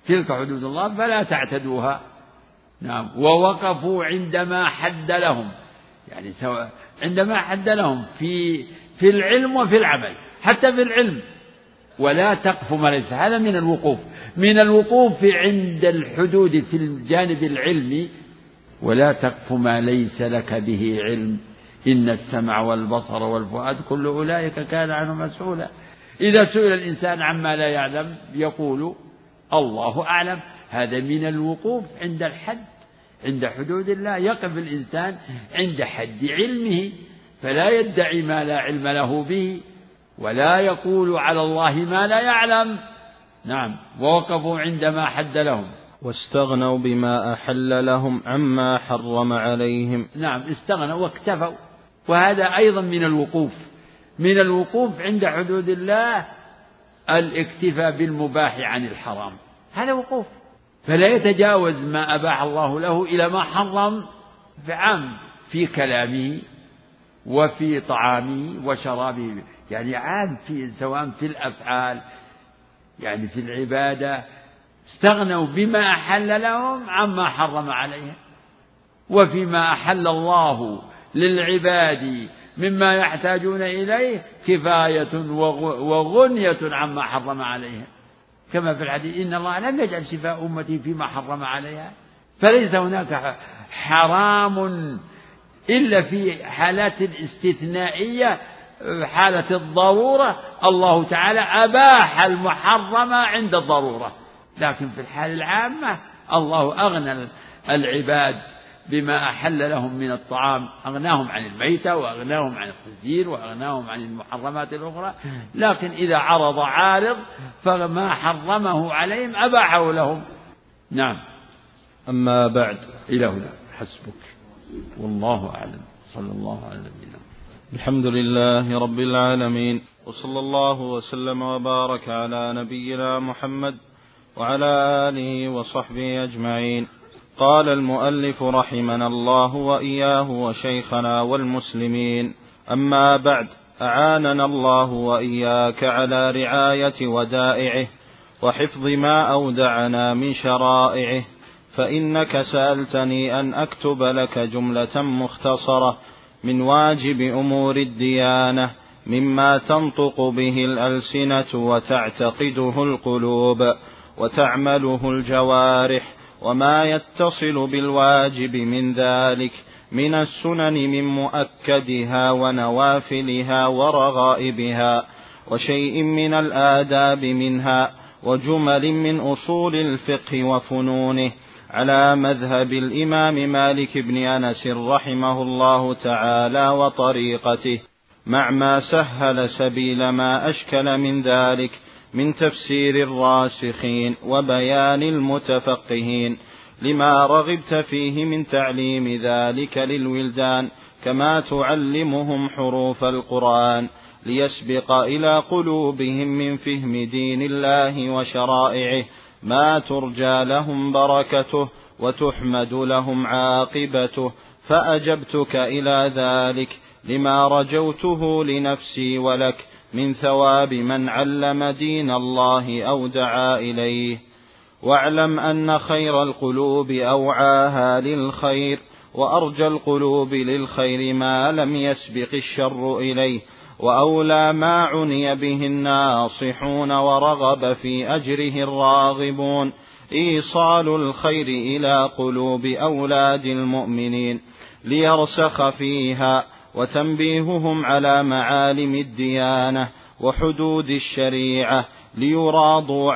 تلك حدود الله فلا تعتدوها. نعم. ووقفوا عندما حد لهم، يعني سواء عندما حد لهم في العلم وفي العمل، حتى في العلم ولا تقف ما ليس. هذا من الوقوف، من الوقوف عند الحدود في الجانب العلمي. ولا تقف ما ليس لك به علم إن السمع والبصر والفؤاد كل أولئك كان عنه مسؤولا. إذا سئل الإنسان عما لا يعلم يقول الله أعلم. هذا من الوقوف عند الحد، عند حدود الله. يقف الإنسان عند حد علمه، فلا يدعي ما لا علم له به، ولا يقول على الله ما لا يعلم. نعم. ووقفوا عندما حد لهم. واستغنوا بما أحل لهم عما حرم عليهم. نعم. استغنوا واكتفوا. وهذا أيضا من الوقوف، من الوقوف عند حدود الله الاكتفاء بالمباح عن الحرام. هذا وقوف. فلا يتجاوز ما أباح الله له إلى ما حرم في عام، في كلامه وفي طعامه وشرابه، يعني عام سواء في الأفعال يعني في العبادة. استغنوا بما أحل لهم عما حرم عليهم. وفيما أحل الله للعباد مما يحتاجون إليه كفاية وغنية عما حرم عليهم، كما في الحديث إن الله لم يجعل شفاء أمتي فيما حرم عليها. فليس هناك حرام إلا في حالات الاستثنائية، حالة الضرورة الله تعالى أباح المحرم عند الضرورة. لكن في الحال العامة الله أغنى العباد بما أحل لهم من الطعام، أغناهم عن الميتة وأغناهم عن الخنزير وأغناهم عن المحرمات الأخرى. لكن إذا عرض عارض فما حرمه عليهم أباحه لهم. نعم. أما بعد. إلى هنا حسبك، والله أعلم. صلى الله على نبينا. الحمد لله رب العالمين، وصلى الله وسلم وبارك على نبينا محمد وعلى آله وصحبه أجمعين. قال المؤلف رحمنا الله وإياه وشيخنا والمسلمين. أما بعد، أعاننا الله وإياك على رعاية ودائعه وحفظ ما أودعنا من شرائعه. فإنك سألتني أن أكتب لك جملة مختصرة من واجب أمور الديانة مما تنطق به الألسنة وتعتقده القلوب وتعمله الجوارح، وما يتصل بالواجب من ذلك من السنن من مؤكدها ونوافلها ورغائبها، وشيء من الآداب منها، وجمل من أصول الفقه وفنونه، على مذهب الإمام مالك بن أنس رحمه الله تعالى وطريقته، مع ما سهل سبيل ما أشكل من ذلك من تفسير الراسخين وبيان المتفقهين، لما رغبت فيه من تعليم ذلك للولدان كما تعلمهم حروف القرآن، ليسبق إلى قلوبهم من فهم دين الله وشرائعه ما ترجى لهم بركته وتحمد لهم عاقبته. فأجبتك إلى ذلك لما رجوته لنفسي ولك من ثواب من علم دين الله أو دعا إليه. واعلم أن خير القلوب أوعاها للخير، وأرجى القلوب للخير ما لم يسبق الشر إليه، وأولى ما عني به الناصحون ورغب في أجره الراغبون إيصال الخير إلى قلوب أولاد المؤمنين ليرسخ فيها، وتنبيههم على معالم الديانة وحدود الشريعة ليراضوا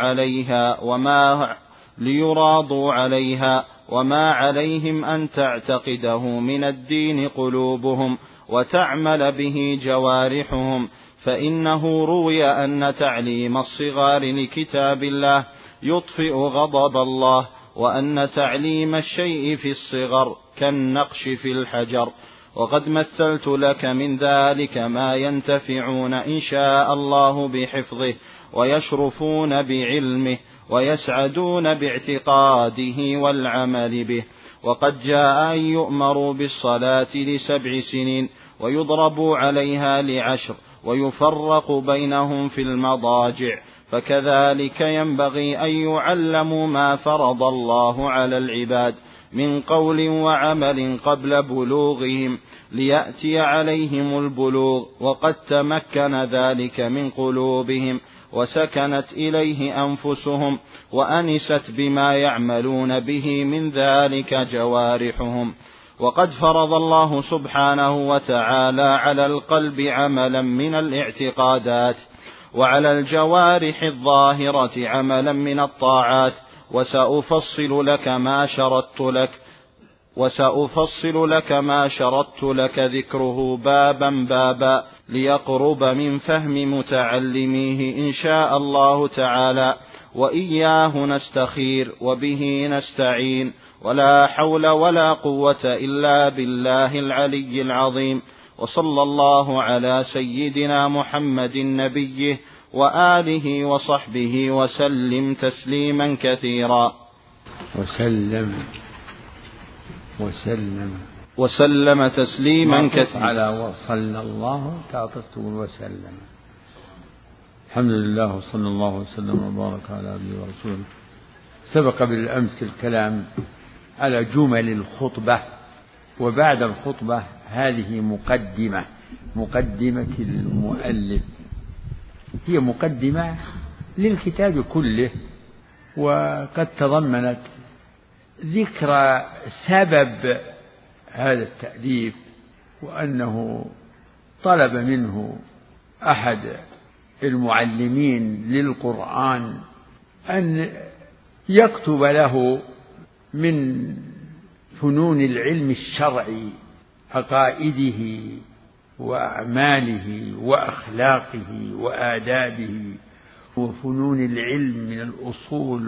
عليها وما عليهم أن تعتقده من الدين قلوبهم وتعمل به جوارحهم. فإنه روي أن تعليم الصغار لكتاب الله يطفئ غضب الله، وأن تعليم الشيء في الصغر كالنقش في الحجر. وقد مثلت لك من ذلك ما ينتفعون إن شاء الله بحفظه، ويشرفون بعلمه، ويسعدون باعتقاده والعمل به. وقد جاء أن يؤمروا بالصلاة ل7 سنين ويضربوا عليها ل10، ويفرق بينهم في المضاجع، فكذلك ينبغي أن يعلموا ما فرض الله على العباد من قول وعمل قبل بلوغهم ليأتي عليهم البلوغ وقد تمكن ذلك من قلوبهم وسكنت إليه أنفسهم وأنست بما يعملون به من ذلك جوارحهم. وقد فرض الله سبحانه وتعالى على القلب عملا من الاعتقادات وعلى الجوارح الظاهرة عملا من الطاعات. وسأفصل لك ما شردت لك ذكره بابا بابا ليقرب من فهم متعلميه إن شاء الله تعالى. وإياه نستخير وبه نستعين ولا حول ولا قوة إلا بالله العلي العظيم. وصلى الله على سيدنا محمد نبيه وآله وصحبه وسلم تسليما كثيرا. وسلم تسليما كثيرا. على وصلى الله تعطفت وسلم. الحمد لله وصلى الله وسلم وبارك على عبده ورسوله. سبق بالأمس الكلام على جمل الخطبة، وبعد الخطبة هذه مقدمة المؤلف، هي مقدمة للكتاب كله، وقد تضمنت ذكر سبب هذا التأليف، وأنه طلب منه أحد المعلمين للقرآن أن يكتب له من فنون العلم الشرعي عقائده وأعماله وأخلاقه وآدابه، وفنون العلم من الأصول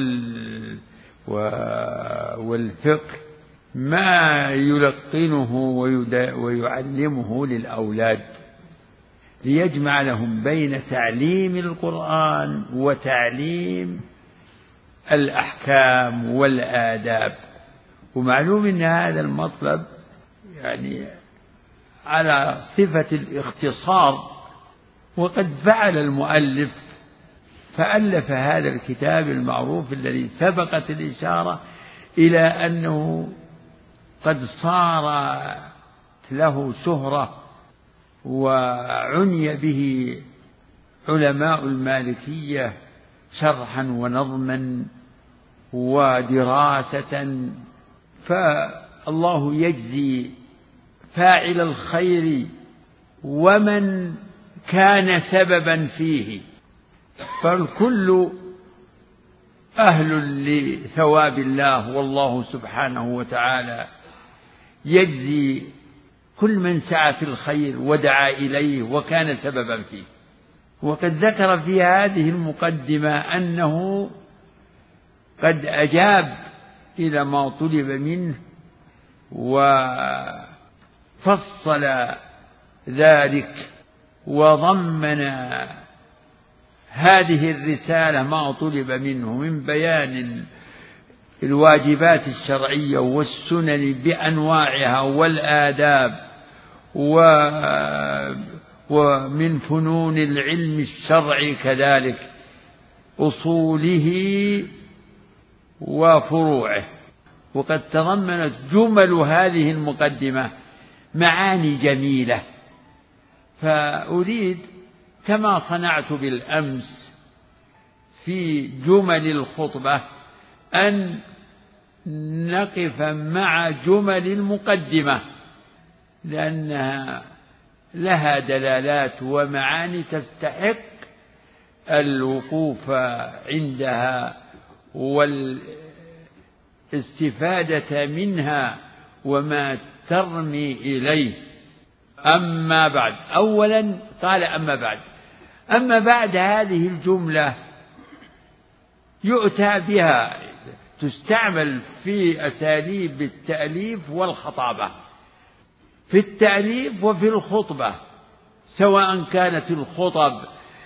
والفقه ما يلقنه ويعلمه للأولاد، ليجمع لهم بين تعليم القرآن وتعليم الأحكام والآداب. ومعلوم أن هذا المطلب يعني على صفة الاختصار، وقد فعل المؤلف فألف هذا الكتاب المعروف الذي سبقت الإشارة إلى أنه قد صار له شهرة وعني به علماء المالكية شرحا ونظما ودراسة، فالله يجزي فاعل الخير ومن كان سببا فيه، فالكل أهل لثواب الله، والله سبحانه وتعالى يجزي كل من سعى في الخير ودعا إليه وكان سببا فيه. وقد ذكر في هذه المقدمة أنه قد أجاب إلى ما طلب منه وفصل ذلك وضمن هذه الرسالة ما طلب منه من بيان الواجبات الشرعية والسنن بأنواعها والآداب ومن فنون العلم الشرعي كذلك أصوله وفروعه. وقد تضمنت جمل هذه المقدمة معاني جميلة، فأريد كما صنعت بالأمس في جمل الخطبة أن نقف مع جمل المقدمة، لأنها لها دلالات ومعاني تستحق الوقوف عندها والاستفادة منها وما ترمي إليه. أما بعد، أولا قال أما بعد هذه الجملة يؤتى بها، تستعمل في أساليب التأليف والخطابة، في التأليف وفي الخطبة، سواء كانت الخطب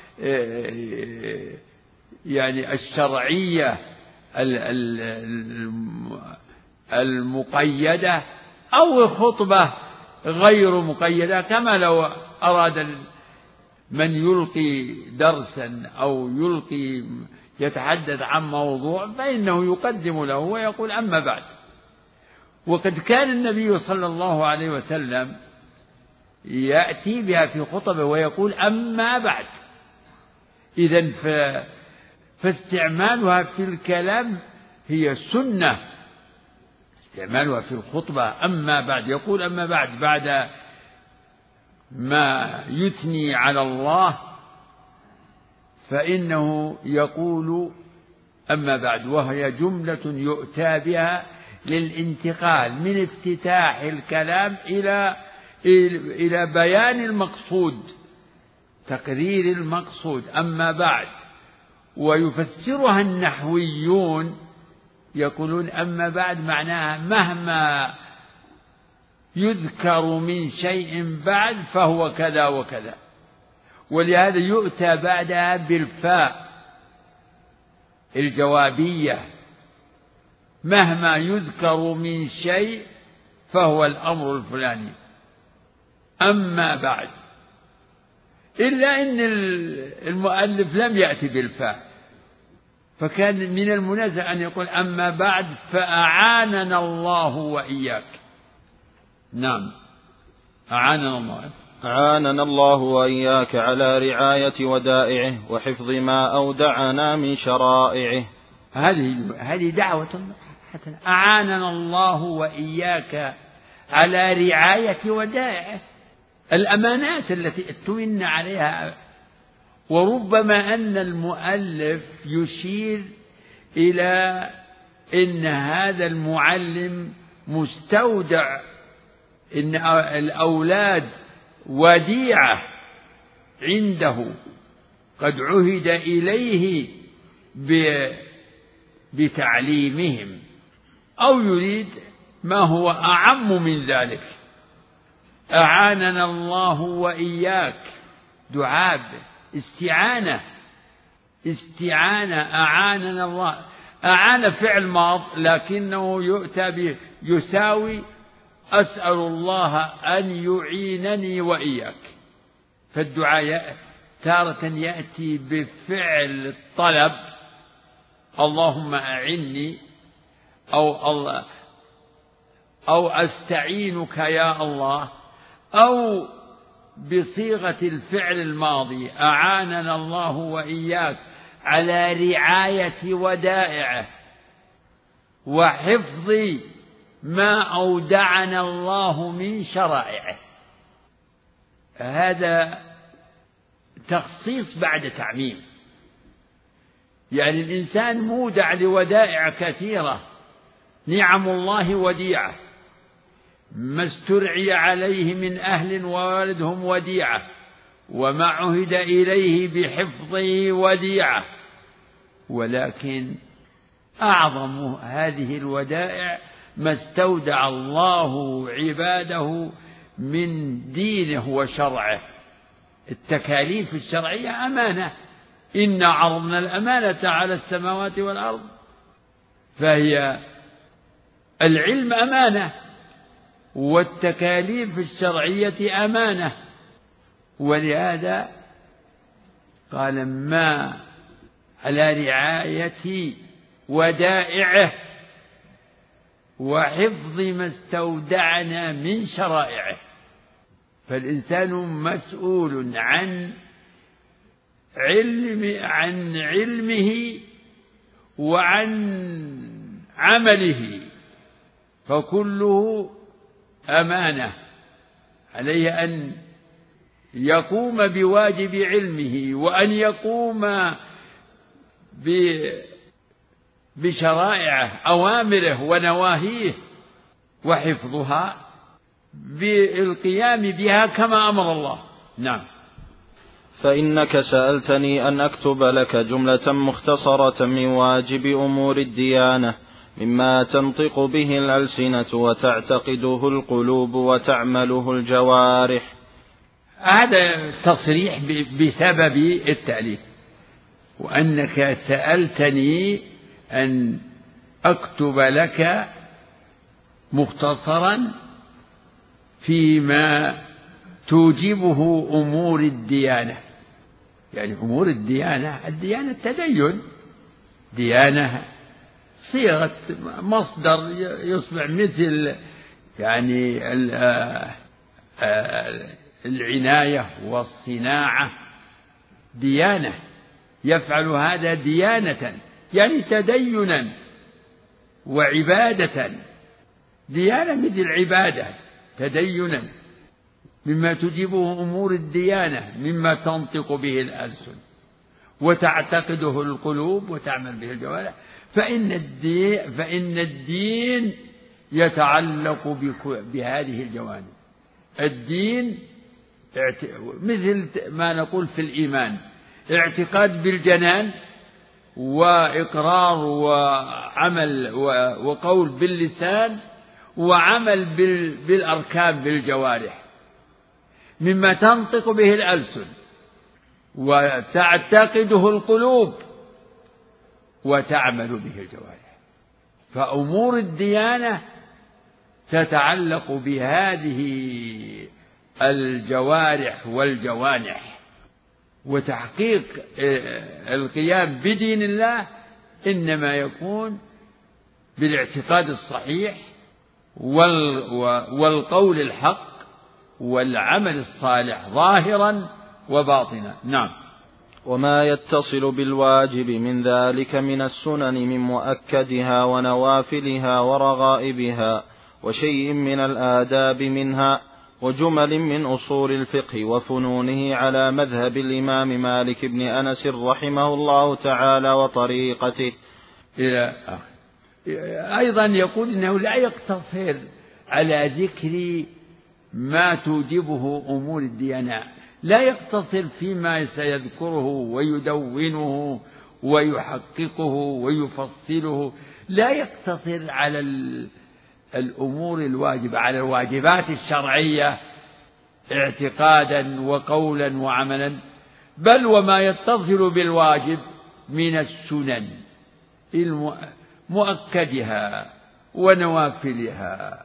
يعني الشرعية المقيدة أو خطبة غير مقيدة، كما لو أراد من يلقي درسا أو يتحدث عن موضوع فإنه يقدم له ويقول أما بعد. وقد كان النبي صلى الله عليه وسلم يأتي بها في خطبه ويقول أما بعد. إذن فاستعمالها في الكلام هي سنة، استعمالها في الخطبة أما بعد، يقول أما بعد ما يثني على الله فإنه يقول أما بعد، وهي جملة يؤتى بها للانتقال من افتتاح الكلام إلى بيان المقصود، تقرير المقصود. أما بعد، ويفسرها النحويون يقولون أما بعد معناها مهما يذكر من شيء بعد فهو كذا وكذا، ولهذا يؤتى بعدها بالفاء الجوابية، مهما يذكر من شيء فهو الأمر الفلاني. أما بعد، إلا أن المؤلف لم يأتي بالفاء، فكان من المناسب أن يقول أما بعد فأعاننا الله وإياك. نعم، أعاننا الله وإياك على رعاية ودائعه وحفظ ما أودعنا من شرائعه. هذه دعوة حسنة. أعاننا الله وإياك على رعاية ودائعه، الأمانات التي اتمنا عليها. وربما أن المؤلف يشير إلى أن هذا المعلم مستودع، إن الأولاد وديعة عنده قد عهد إليه بتعليمهم، أو يريد ما هو أعم من ذلك. أعاننا الله وإياك، دعاء استعانة. أعاننا الله، أعان فعل ماض لكنه يؤتى يساوي أسأل الله أن يعينني وإياك. فالدعاء تارة يأتي بفعل الطلب اللهم أعني، أو أستعينك يا الله، أو بصيغة الفعل الماضي أعاننا الله وإياك على رعاية ودائعه وحفظ ما أودعنا الله من شرائعه. هذا تخصيص بعد تعميم، يعني الإنسان مودع لودائع كثيرة، نعم الله وديعة، ما استرعي عليه من أهل ووالدهم وديعة، وما عهد إليه بحفظه وديعة. ولكن أعظم هذه الودائع ما استودع الله عباده من دينه وشرعه. التكاليف الشرعية أمانة، إنا عرضنا الأمانة على السماوات والأرض، فهي العلم أمانة، والتكاليف الشرعية أمانة. ولهذا قال ما على رعاية ودائعه وحفظ ما استودعنا من شرائعه. فالإنسان مسؤول عن علمه وعن عمله، فكله أمانة. عليه أن يقوم بواجب علمه، وأن يقوم بشرائعه أوامره ونواهيه، وحفظها بالقيام بها كما أمر الله. نعم. فإنك سألتني أن أكتب لك جملة مختصرة من واجب أمور الديانة مما تنطق به الألسنة وتعتقده القلوب وتعمله الجوارح. هذا تصريح بسبب التأليف، وأنك سألتني أن أكتب لك مختصرا فيما توجبه أمور الديانة. يعني أمور الديانة التدين، ديانة صيغة مصدر يصبح مثل يعني العناية والصناعة، ديانة، يفعل هذا ديانة يعني تدينا وعبادة. ديانة مثل عبادة، تدينا، مما تجيبه أمور الديانة، مما تنطق به الألسن وتعتقده القلوب وتعمل به الجوارح. فإن الدين يتعلق بهذه الجوانب. الدين مثل ما نقول في الإيمان، اعتقاد بالجنان وإقرار وعمل وقول باللسان وعمل بالأركان بالجوارح، مما تنطق به الألسن وتعتقده القلوب وتعمل به الجوارح. فأمور الديانة تتعلق بهذه الجوارح والجوانح. وتحقيق القيام بدين الله إنما يكون بالاعتقاد الصحيح والقول الحق والعمل الصالح ظاهرا وباطنا. نعم. وما يتصل بالواجب من ذلك من السنن من مؤكدها ونوافلها ورغائبها وشيء من الآداب منها وجمل من أصول الفقه وفنونه على مذهب الإمام مالك بن أنس رحمه الله تعالى وطريقته إلى آخر. أيضا يقول إنه لا يقتصر على ذكر ما توجبه أمور الديانة، لا يقتصر فيما سيذكره ويدونه ويحققه ويفصله، لا يقتصر على الأمور الواجبة، على الواجبات الشرعية اعتقادا وقولا وعملا، بل وما يتصل بالواجب من السنن مؤكدها ونوافلها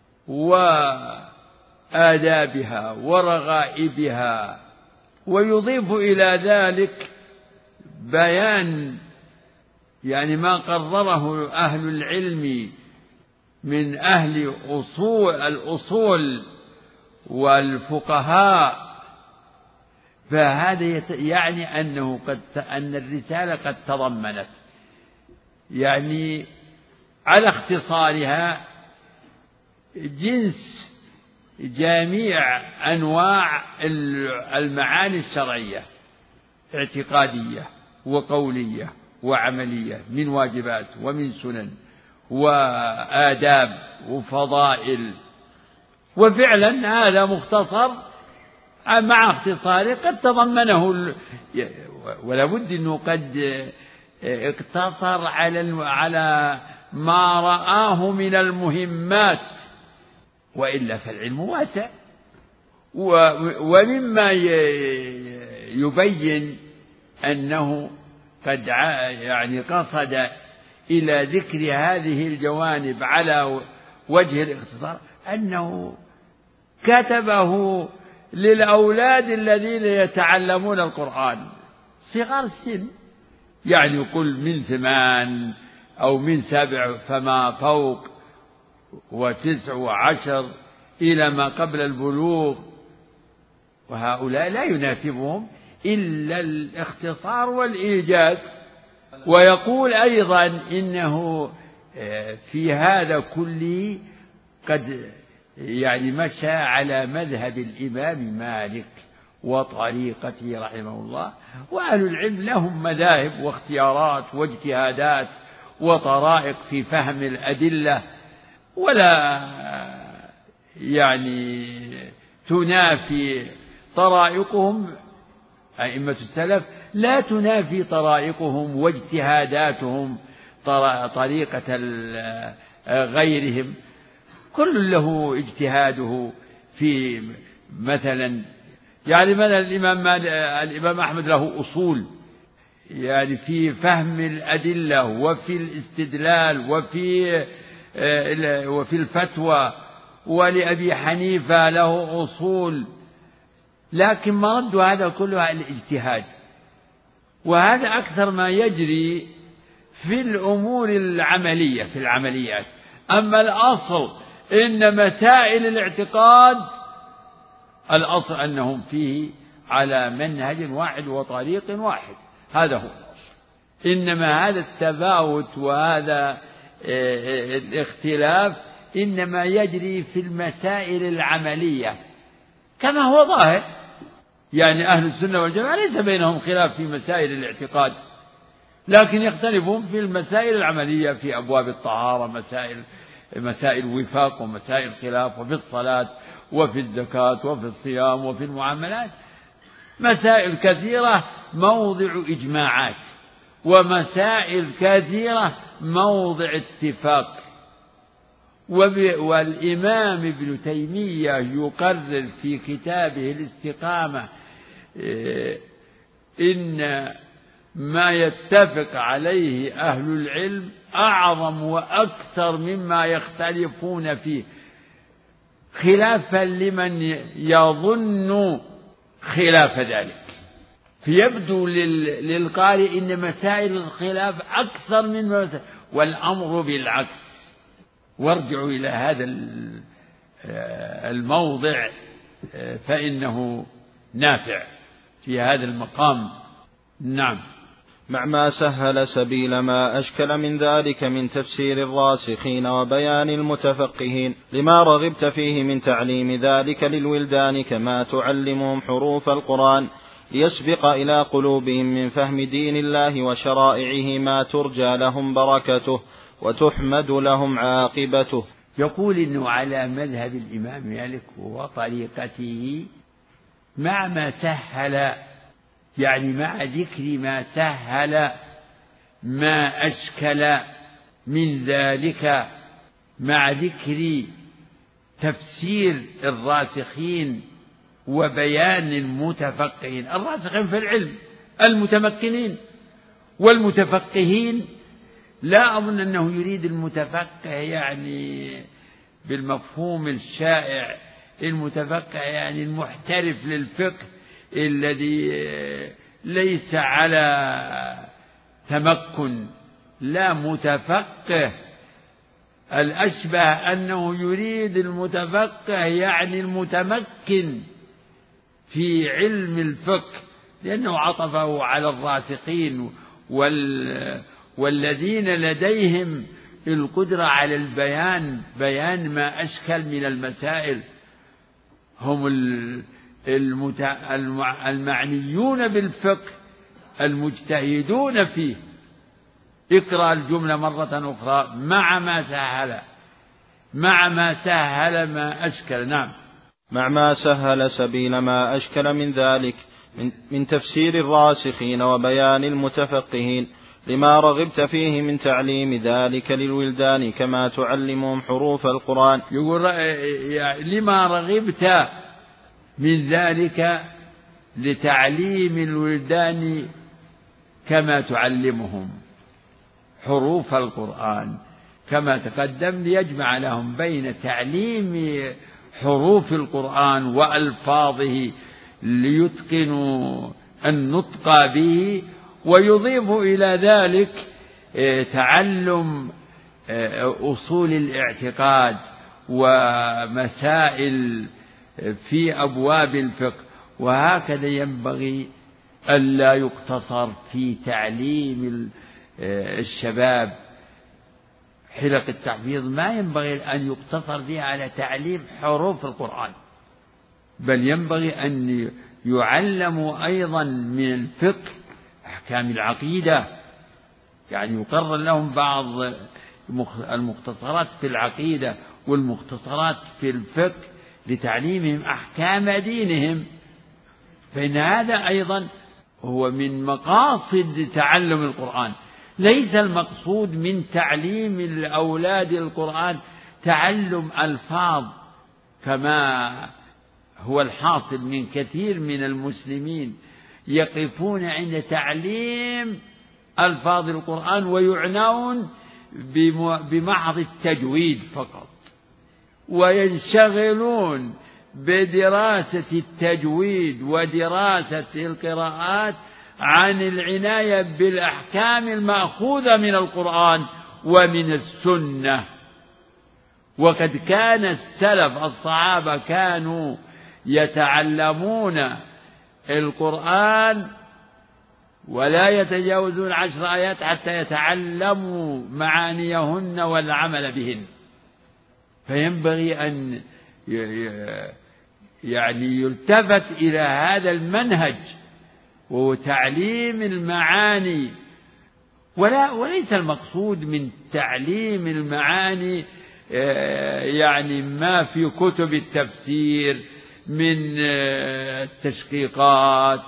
وآدابها ورغائبها. ويضيف إلى ذلك بيان يعني ما قرره أهل العلم من أهل الأصول والفقهاء. فهذا يعني أن الرسالة قد تضمنت يعني على اختصارها جنس جميع أنواع المعاني الشرعية، اعتقادية وقولية وعملية، من واجبات ومن سنن وآداب وفضائل. وفعلا هذا مختصر، مع اختصاره قد تضمنه، ولا بد أنه قد اقتصر على ما رآه من المهمات، وإلا فالعلم واسع. ومما يبين أنه قد يعني قصد إلى ذكر هذه الجوانب على وجه الاختصار أنه كتبه للأولاد الذين يتعلمون القرآن صغار السن، يعني يقول من 8 أو من 7 فما فوق، و9 و10 إلى ما قبل البلوغ. وهؤلاء لا يناسبهم إلا الاختصار والإيجاز. ويقول أيضا إنه في هذا كله قد يعني مشى على مذهب الإمام مالك وطريقته رحمه الله. وأهل العلم لهم مذاهب واختيارات واجتهادات وطرائق في فهم الأدلة، ولا يعني تنافي طرائقهم أئمة السلف، لا تنافي طرائقهم واجتهاداتهم طريقة غيرهم. كل له اجتهاده في مثلا يعني الإمام أحمد له أصول يعني في فهم الأدلة وفي الاستدلال وفي الفتوى، ولأبي حنيفة له أصول. لكن مرد هذا كله على الاجتهاد، وهذا أكثر ما يجري في الأمور العملية في العمليات. أما الأصل إن مسائل الاعتقاد الأصل أنهم فيه على منهج واحد وطريق واحد، هذا هو الأصل. إنما هذا التفاوت وهذا الاختلاف إنما يجري في المسائل العملية كما هو ظاهر. يعني أهل السنة والجماعة ليس بينهم خلاف في مسائل الاعتقاد، لكن يختلفون في المسائل العملية، في أبواب الطهارة مسائل وفاق ومسائل خلاف، وفي الصلاة وفي الزكاة وفي الصيام وفي المعاملات مسائل كثيرة موضع إجماعات، ومسائل كثيرة موضع اتفاق. والإمام ابن تيمية يقرر في كتابه الاستقامة إن ما يتفق عليه أهل العلم أعظم وأكثر مما يختلفون فيه، خلافا لمن يظن خلاف ذلك. فيبدو للقارئ إن مسائل الخلاف أكثر من مسائل، والأمر بالعكس. وارجعوا إلى هذا الموضع فإنه نافع في هذا المقام. نعم. مع ما سهل سبيل ما أشكل من ذلك من تفسير الراسخين وبيان المتفقهين لما رغبت فيه من تعليم ذلك للولدان كما تعلمهم حروف القرآن ليسبق إلى قلوبهم من فهم دين الله وشرائعه ما ترجى لهم بركته وتحمد لهم عاقبته. يقول إنه على مذهب الإمام مالك وطريقته مع ما سهل، يعني مع ذكر ما سهل ما أشكل من ذلك، مع ذكر تفسير الراسخين وبيان المتفقهين. الراسخين في العلم المتمكنين، والمتفقهين لا أظن أنه يريد المتفقه يعني بالمفهوم الشائع، المتفقه يعني المحترف للفقه الذي ليس على تمكن، لا، متفقه الأشبه أنه يريد المتفقه يعني المتمكن في علم الفقه، لأنه عطفه على الراسخين والذين لديهم القدرة على بيان ما أشكل من المسائل، هم المعنيون بالفقه المجتهدون فيه. اقرأ الجملة مرة أخرى: مع ما سهل ما أشكل. نعم. مع ما سهل سبيل ما أشكل من ذلك من تفسير الراسخين وبيان المتفقهين لما رغبت فيه من تعليم ذلك للولدان كما تعلمهم حروف القرآن. يقول لما رغبت من ذلك لتعليم الولدان كما تعلمهم حروف القرآن، كما تقدم ليجمع لهم بين تعليم حروف القرآن وألفاظه ليتقنوا النطق به، ويضيف إلى ذلك تعلم أصول الاعتقاد ومسائل في أبواب الفقه. وهكذا ينبغي ألا يقتصر في تعليم الشباب حلق التحفيظ، ما ينبغي أن يقتصر فيها على تعليم حروف القرآن، بل ينبغي أن يعلموا أيضا من الفقه أحكام العقيدة، يعني يقرر لهم بعض المختصرات في العقيدة والمختصرات في الفقه لتعليمهم أحكام دينهم. فإن هذا أيضا هو من مقاصد تعلم القرآن. ليس المقصود من تعليم الأولاد القرآن تعلم ألفاظ كما هو الحاصل من كثير من المسلمين، يقفون عند تعليم ألفاظ القرآن ويعنون بمحض التجويد فقط، وينشغلون بدراسة التجويد ودراسة القراءات عن العناية بالأحكام المأخوذة من القرآن ومن السنة. وقد كان السلف الصحابة كانوا يتعلمون القرآن ولا يتجاوزون 10 آيات حتى يتعلموا معانيهن والعمل بهن. فينبغي أن يعني يلتفت إلى هذا المنهج وتعليم المعاني، وليس المقصود من تعليم المعاني يعني ما في كتب التفسير من التشقيقات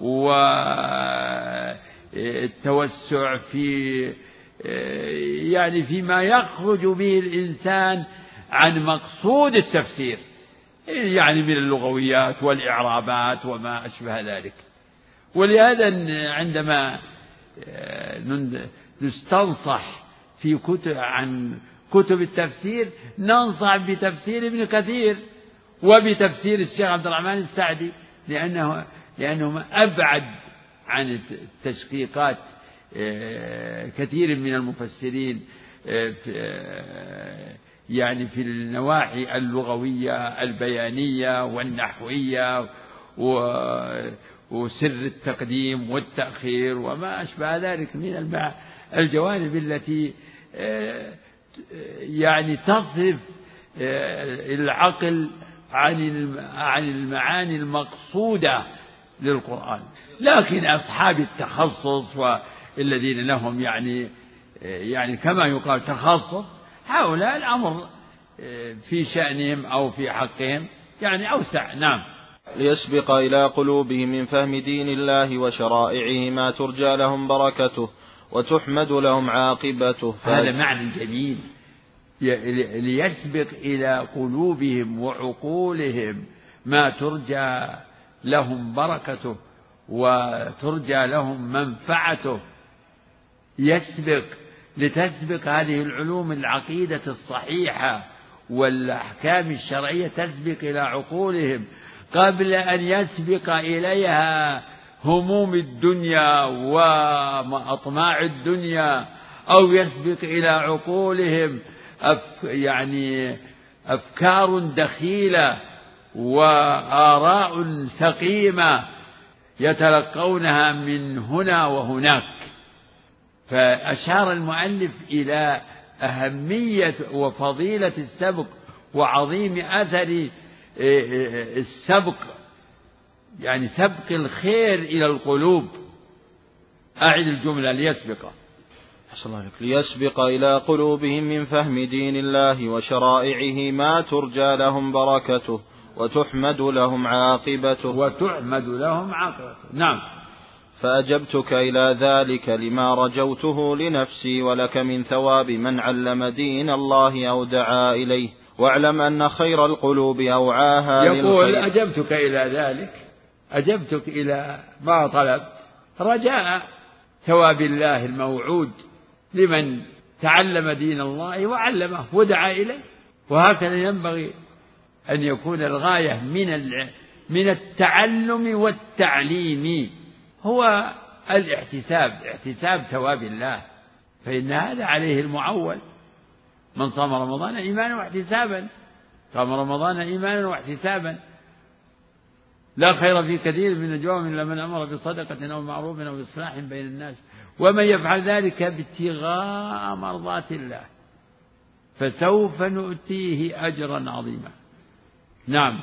والتوسع في يعني فيما يخرج به الإنسان عن مقصود التفسير، يعني من اللغويات والإعرابات وما أشبه ذلك. ولهذا عندما نستنصح في كتب عن كتب التفسير ننصح بتفسير ابن كثير وبتفسير الشيخ عبد الرحمن السعدي، لأنهما أبعد عن التشقيقات كثير من المفسرين يعني في النواحي اللغوية البيانية والنحوية وسر التقديم والتأخير وما أشبه ذلك من الجوانب التي يعني تصرف العقل عن المعاني المقصودة للقرآن. لكن أصحاب التخصص والذين لهم يعني كما يقال تخصص، هؤلاء الأمر في شأنهم أو في حقهم يعني أوسع. نعم. ليسبق إلى قلوبهم من فهم دين الله وشرائعه ما ترجى لهم بركته وتحمد لهم عاقبته. هذا معنى جميل، ليسبق إلى قلوبهم وعقولهم ما ترجى لهم بركته وترجى لهم منفعته. يسبق لتسبق هذه العلوم العقيدة الصحيحة والأحكام الشرعية تسبق إلى عقولهم قبل أن يسبق إليها هموم الدنيا وأطماع الدنيا، أو يسبق إلى عقولهم يعني أفكار دخيلة وآراء سقيمة يتلقونها من هنا وهناك. فأشار المؤلف إلى أهمية وفضيلة السبق وعظيم أثر السبق، يعني سبق الخير إلى القلوب. أعد الجملة: ليسبق إلى قلوبهم من فهم دين الله وشرائعه ما ترجى لهم بركته وتحمد لهم عاقبته. نعم. فأجبتك إلى ذلك لما رجوته لنفسي ولك من ثواب من علم دين الله أو دعا إليه، واعلم أن خير القلوب أوعاها للخير. يقول: أجبتك إلى ذلك، أجبتك إلى ما طلبت رجاء ثواب الله الموعود لمن تعلم دين الله وعلمه ودعا إليه. وهكذا ينبغي أن يكون الغاية من التعلم والتعليم هو احتساب ثواب الله، فإن هذا عليه المعول. من صام رمضان إيمانا واحتسابا، صام رمضان إيمانا واحتسابا، لا خير في كثير من نجواهم إلا من أمر بصدقة أو معروف أو إصلاح بين الناس، ومن يفعل ذلك ابتغاء مرضات الله فسوف نؤتيه أجرا عظيما. نعم.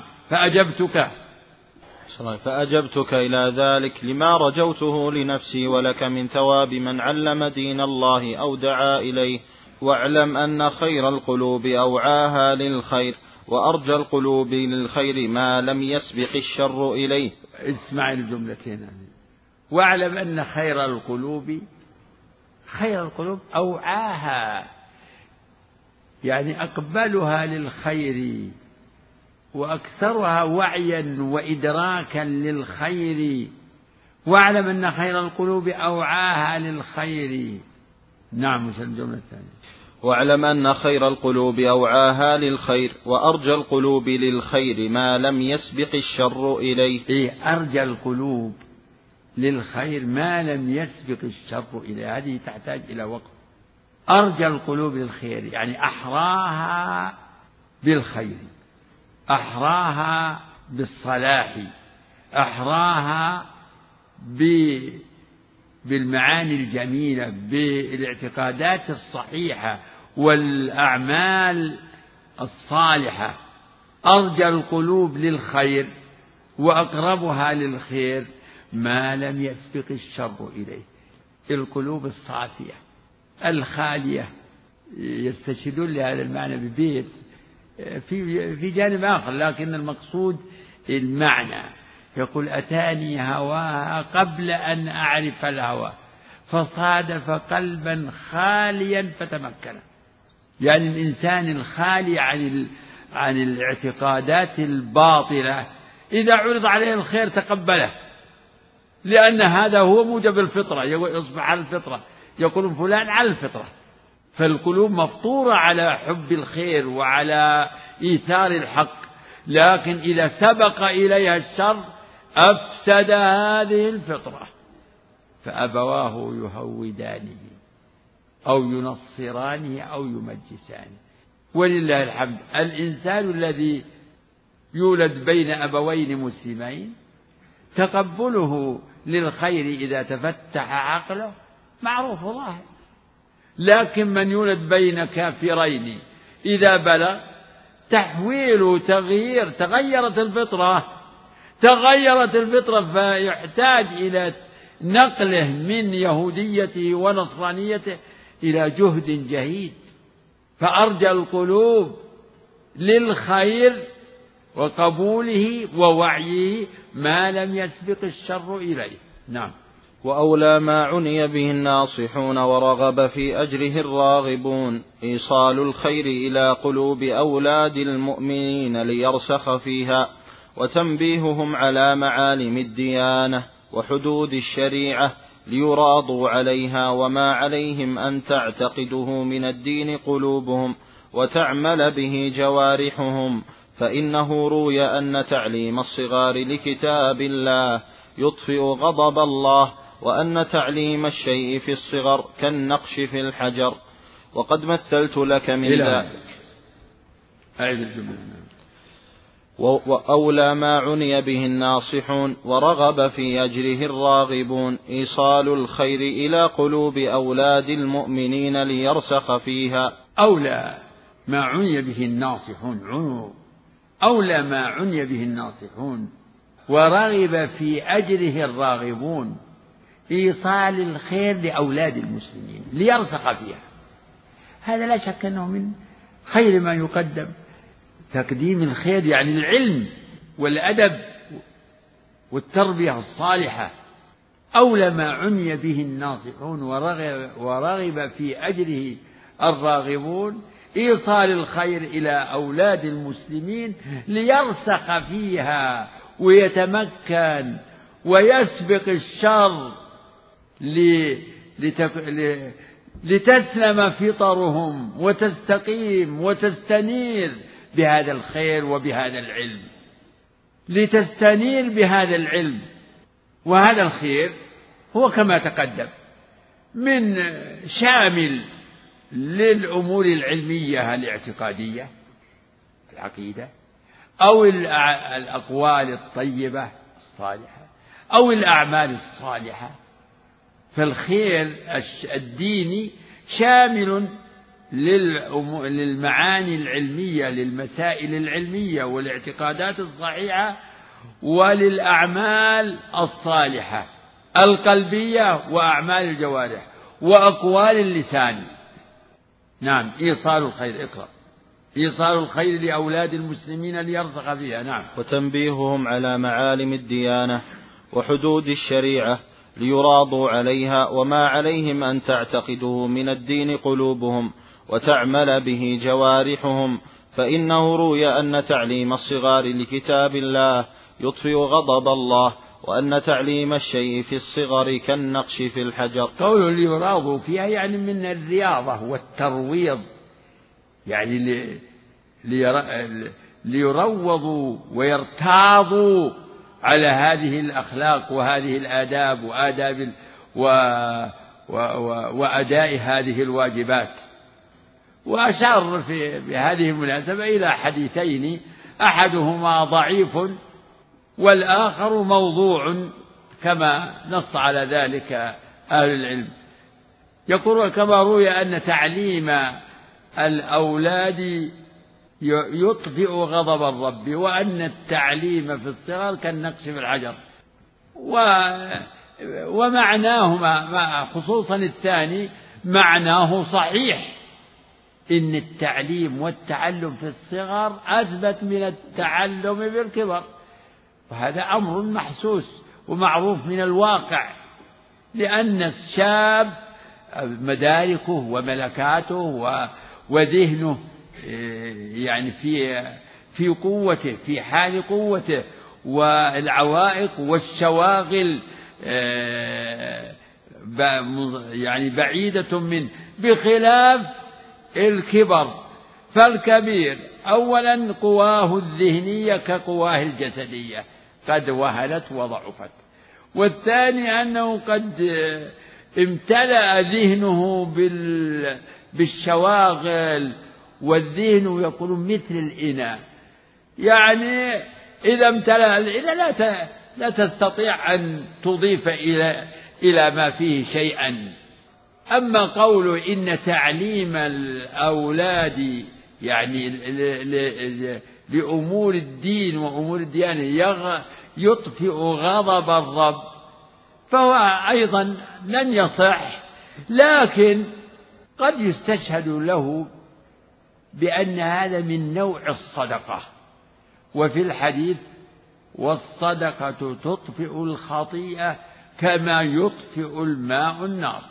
فأجبتك إلى ذلك لما رجوته لنفسي ولك من ثواب من علم دين الله أو دعا إليه، واعلم أن خير القلوب أوعاها للخير، وأرجى القلوب للخير ما لم يسبق الشر إليه. اسمع الجملتين: واعلم أن خير القلوب أوعاها، يعني أقبلها للخير وأكثرها وعيا وإدراكا للخير. واعلم أن خير القلوب أوعاها للخير. نعم. مش الجملة الثانية: واعلم أن خير القلوب أوعاها للخير، وأرجى القلوب للخير ما لم يسبق الشر إليه. أرجى القلوب للخير ما لم يسبق الشر إلى هذه تحتاج إلى وقت. أرجى القلوب للخير يعني أحراها بالخير، أحراها بالصلاح، أحراها بالمعاني الجميلة، بالاعتقادات الصحيحة والأعمال الصالحة. أرجى القلوب للخير وأقربها للخير ما لم يسبق الشر إليه. القلوب الصافية الخالية، يستشهدون لهذا المعنى ببيت في جانب آخر، لكن المقصود المعنى. يقول أتاني هواها قبل أن أعرف الهوى فصادف قلبا خاليا فتمكن. يعني الإنسان الخالي عن الاعتقادات الباطلة إذا عرض عليه الخير تقبله، لأن هذا هو موجب الفطرة، يصبح على الفطرة، يقول فلان على الفطرة. فالقلوب مفطورة على حب الخير وعلى إيثار الحق، لكن إذا سبق إليها الشر أفسد هذه الفطرة، فأبواه يهودانه أو ينصرانه أو يمجسانه. ولله الحمد، الإنسان الذي يولد بين أبوين مسلمين تقبله للخير إذا تفتح عقله معروف ظاهر، لكن من يولد بين كافرين إذا بلغ تحويل تغيير، تغيرت الفطرة فيحتاج إلى نقله من يهوديته ونصرانيته إلى جهد جهيد. فأرجى القلوب للخير وقبوله ووعيه ما لم يسبق الشر إليه. نعم. وأولى ما عني به الناصحون ورغب في أجره الراغبون إيصال الخير إلى قلوب أولاد المؤمنين ليرسخ فيها، وتنبيههم على معالم الديانة وحدود الشريعة ليراضوا عليها وما عليهم أن تعتقده من الدين قلوبهم وتعمل به جوارحهم. فإنه روي أن تعليم الصغار لكتاب الله يطفئ غضب الله، وأن تعليم الشيء في الصغر كالنقش في الحجر. وقد مثلت لك من ذلك. وأولى ما عني به الناصحون ورغب في أجره الراغبون إيصال الخير إلى قلوب أولاد المؤمنين ليرسخ فيها. أولى ما عني به الناصحون، أولى ما عني به الناصحون ورغب في أجره الراغبون إيصال الخير لأولاد المسلمين ليرسخ فيها. هذا لا شك أنه من خير ما يقدم، تقديم الخير يعني العلم والأدب والتربية الصالحة. أولى ما عني به الناصحون ورغب في أجره الراغبون إيصال الخير إلى أولاد المسلمين ليرسخ فيها ويتمكن ويسبق الشر لتسلم فطرهم وتستقيم وتستنير بهذا الخير وبهذا العلم، لتستنير بهذا العلم. وهذا الخير هو كما تقدم من شامل للأمور العلمية الاعتقادية العقيدة، أو الأقوال الطيبة الصالحة، أو الأعمال الصالحة. فالخير الديني شامل للمعاني العلمية، للمسائل العلمية والاعتقادات الصحيحة، وللأعمال الصالحة القلبية وأعمال الجوارح وأقوال اللسان. نعم. إيصال الخير، اقرأ. إيصال الخير لأولاد المسلمين ليرسخ فيها. نعم. وتنبيههم على معالم الديانة وحدود الشريعة ليراضوا عليها وما عليهم أن تعتقده من الدين قلوبهم وتعمل به جوارحهم. فإنه روي أن تعليم الصغار لكتاب الله يطفئ غضب الله، وأن تعليم الشيء في الصغر كالنقش في الحجر. قول ليراضوا فيها يعني من الرياضة والترويض، يعني ليروضوا ويرتاضوا على هذه الأخلاق وهذه الآداب وأداء هذه الواجبات. وأشار بهذه المناسبة إلى حديثين أحدهما ضعيف والآخر موضوع كما نص على ذلك أهل العلم. يقول كما روي أن تعليم الأولاد يطفئ غضب الرب، وأن التعليم في الصغر كالنقش في الحجر. ومعناهما خصوصا الثاني معناه صحيح، إن التعليم والتعلم في الصغر أثبت من التعلم بالكبر، وهذا أمر محسوس ومعروف من الواقع، لأن الشاب مداركه وملكاته وذهنه يعني في قوته، في حال قوته، والعوائق والشواغل يعني بعيدة منه، بخلاف الكبر. فالكبير أولا قواه الذهنية كقواه الجسدية قد وهنت وضعفت، والثاني أنه قد امتلأ ذهنه بالشواغل، والذهن يكون مثل الإناء، يعني إذا امتلأ الإناء لا تستطيع أن تضيف إلى ما فيه شيئا. أما قول إن تعليم الأولاد يعني لأمور الدين وأمور الديانة يطفئ غضب الرب، فهو أيضا لن يصح، لكن قد يستشهد له بأن هذا من نوع الصدقة. وفي الحديث والصدقة تطفئ الخطيئة كما يطفئ الماء النار.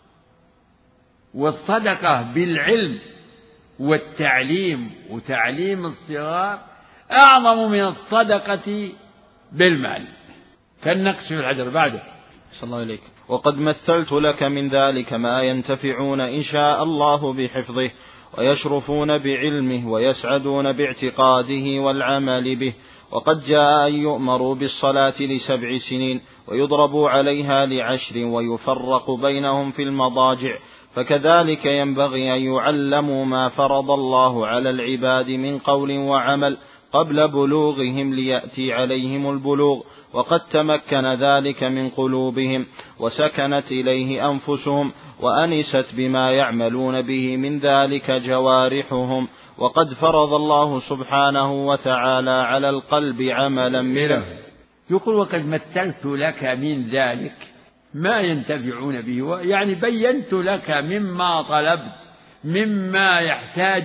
والصدقة بالعلم والتعليم وتعليم الصغار أعظم من الصدقة بالمال، كالنقش في الحجر. بعده صلى الله عليك. وقد مثلت لك من ذلك ما ينتفعون إن شاء الله بحفظه، ويشرفون بعلمه، ويسعدون باعتقاده والعمل به. وقد جاء أن يؤمروا بالصلاة ل7 سنين، ويضربوا عليها ل10، ويفرق بينهم في المضاجع. فكذلك ينبغي أن يعلموا ما فرض الله على العباد من قول وعمل قبل بلوغهم ليأتي عليهم البلوغ، وقد تمكن ذلك من قلوبهم، وسكنت إليه أنفسهم، وأنست بما يعملون به من ذلك جوارحهم. وقد فرض الله سبحانه وتعالى على القلب عملا منه. يقول وقد مثلت لك من ذلك ما ينتفعون به، يعني بينت لك مما طلبت، مما يحتاج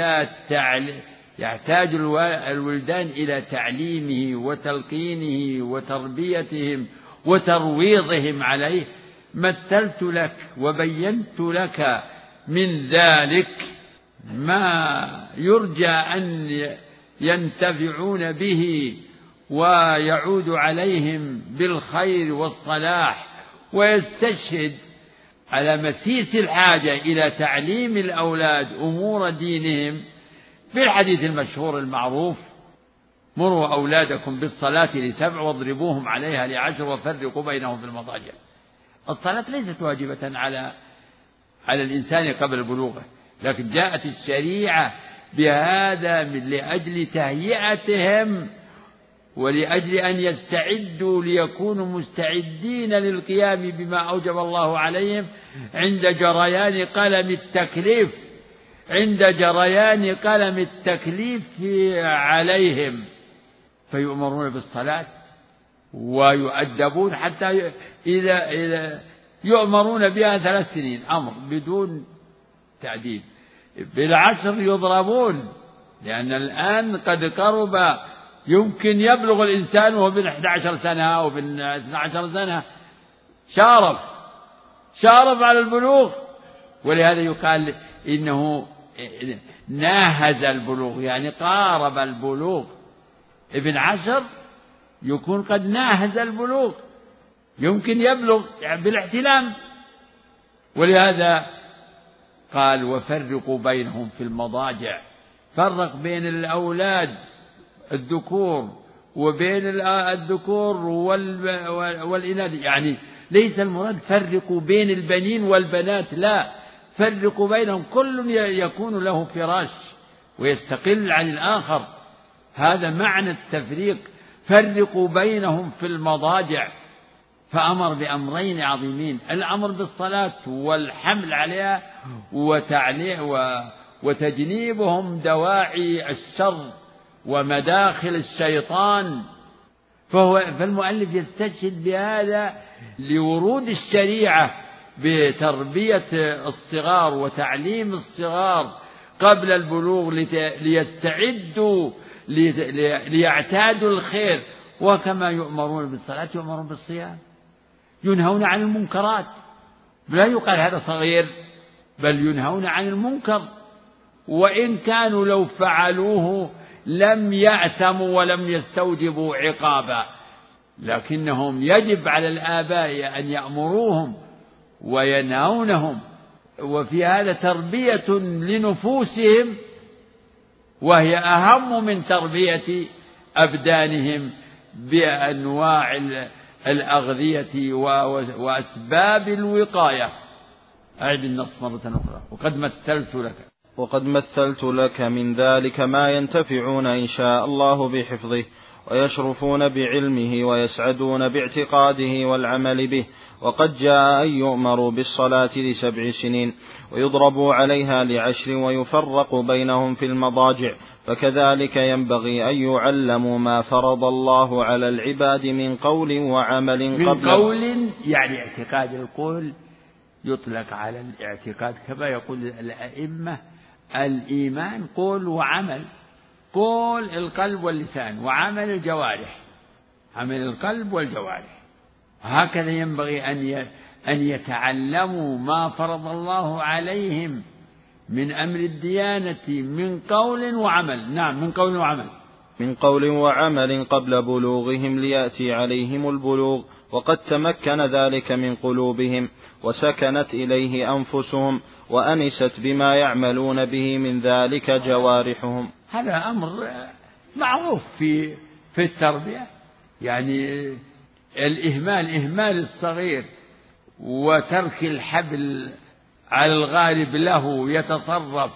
الولدان إلى تعليمه وتلقينه وتربيتهم وترويضهم عليه. مثلت لك وبينت لك من ذلك ما يرجى أن ينتفعون به ويعود عليهم بالخير والصلاح، ويستشهد على مسيس الحاجة إلى تعليم الأولاد أمور دينهم بالحديث المشهور المعروف: مروا أولادكم بالصلاة ل7 واضربوهم عليها ل10 وفرقوا بينهم في المضاجع. الصلاة ليست واجبة على الإنسان قبل بلوغه، لكن جاءت الشريعة بهذا لأجل تهيئتهم ولأجل أن يستعدوا ليكونوا مستعدين للقيام بما أوجب الله عليهم عند جريان قلم التكليف عليهم، فيؤمرون بالصلاة ويؤدبون حتى إذا يؤمرون بها 3 سنين أمر بدون تعديل، بال10 يضربون، لأن الآن قد قرب، يمكن يبلغ الإنسان وهو بن 11 سنة أو بن 12 سنة شارف على البلوغ، ولهذا يقال إنه ناهز البلوغ، يعني قارب البلوغ. ابن 10 يكون قد ناهز البلوغ، يمكن يبلغ بالاحتلام، ولهذا قال وفرقوا بينهم في المضاجع. فرق بين الأولاد الذكور وبين الذكور والإناث، يعني ليس المراد فرقوا بين البنين والبنات، لا، فرقوا بينهم، كل يكون له فراش ويستقل عن الآخر، هذا معنى التفريق. فرقوا بينهم في المضاجع، فأمر بأمرين عظيمين: الأمر بالصلاة والحمل عليها وتجنيبهم دواعي الشر ومداخل الشيطان. فالمؤلف يستشهد بهذا لورود الشريعة بتربية الصغار وتعليم الصغار قبل البلوغ ليستعدوا ليعتادوا الخير. وكما يؤمرون بالصلاة يؤمرون بالصيام، ينهون عن المنكرات، لا يقال هذا صغير، بل ينهون عن المنكر، وإن كانوا لو فعلوه لم يأثموا ولم يستوجبوا عقابا، لكنهم يجب على الآباء أن يأمروهم وينهونهم، وفي هذا تربية لنفوسهم، وهي أهم من تربية أبدانهم بأنواع الأغذية وأسباب الوقاية. أعد النص مرة أخرى: وقد مثلت لك من ذلك ما ينتفعون إن شاء الله بحفظه، ويشرفون بعلمه، ويسعدون باعتقاده والعمل به. وقد جاء أن يؤمروا بالصلاة ل7 سنين، ويضربوا عليها ل10، ويفرق بينهم في المضاجع. فكذلك ينبغي أن يعلموا ما فرض الله على العباد من قول وعمل من قول يعني اعتقاد. القول يطلق على الاعتقاد، كما يقول الأئمة: الإيمان قول وعمل، قول القلب واللسان، وعمل الجوارح، عمل القلب والجوارح. هكذا ينبغي أن يتعلموا ما فرض الله عليهم من أمر الديانة من قول وعمل. نعم، من قول وعمل قبل بلوغهم، ليأتي عليهم البلوغ وقد تمكن ذلك من قلوبهم، وسكنت إليه أنفسهم، وأنست بما يعملون به من ذلك جوارحهم. هذا أمر معروف في التربية، يعني إهمال الصغير وترك الحبل على الغالب له يتصرف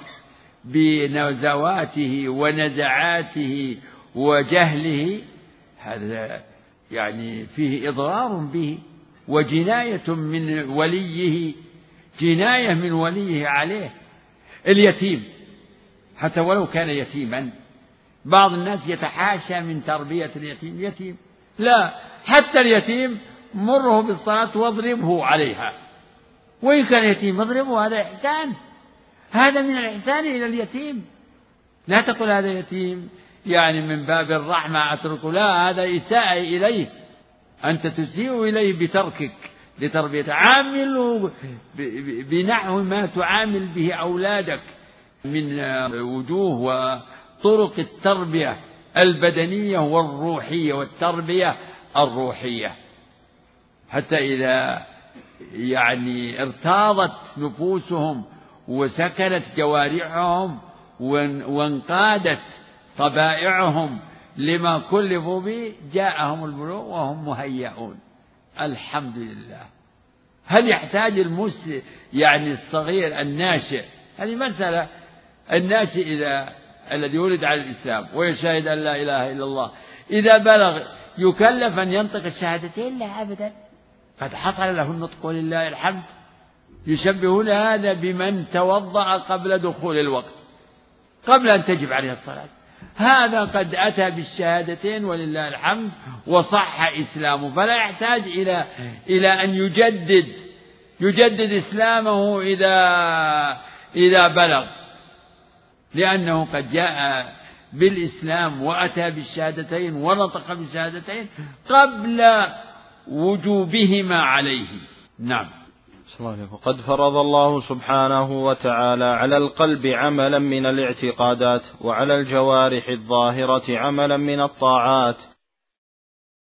بنزواته ونزعاته وجهله، هذا يعني فيه إضرار به وجناية من وليه، جناية من وليه عليه. اليتيم حتى ولو كان يتيما، بعض الناس يتحاشى من تربية اليتيم. يتيم لا، حتى اليتيم مره بالصلاة واضربه عليها، وإن كان يتيم اضربه، هذا إحسان، هذا من الإحسان إلى اليتيم. لا تقل هذا يتيم يعني من باب الرحمة أتركه، لا، هذا إساءة إليه، أنت تسيء إليه بتركك لتربيته. عامله بنحو ما تعامل به أولادك من وجوه وطرق التربية البدنية والروحية والتربية الروحية، حتى إذا يعني ارتاضت نفوسهم وسكنت جوارحهم وانقادت طبائعهم لما كلفوا به، جاءهم البلوغ وهم مهيئون. الحمد لله. هل يحتاج المسلم يعني الصغير الناشئ، هذه مسألة، الناشئ إذا الذي ولد على الإسلام ويشهد أن لا إله إلا الله، إذا بلغ يكلف أن ينطق الشهادتين؟ لا أبدا، قد حصل له النطق ولله الحمد. يشبهون هذا بمن توضأ قبل دخول الوقت، قبل أن تجب عليه الصلاة، هذا قد أتى بالشهادتين ولله الحمد وصح إسلامه، فلا يحتاج إلى أن يجدد إسلامه إذا بلغ، لأنه قد جاء بالإسلام وأتى بالشهادتين ونطق بالشهادتين قبل وجوبهما عليه. نعم. وقد فرض الله سبحانه وتعالى على القلب عملا من الاعتقادات، وعلى الجوارح الظاهرة عملا من الطاعات،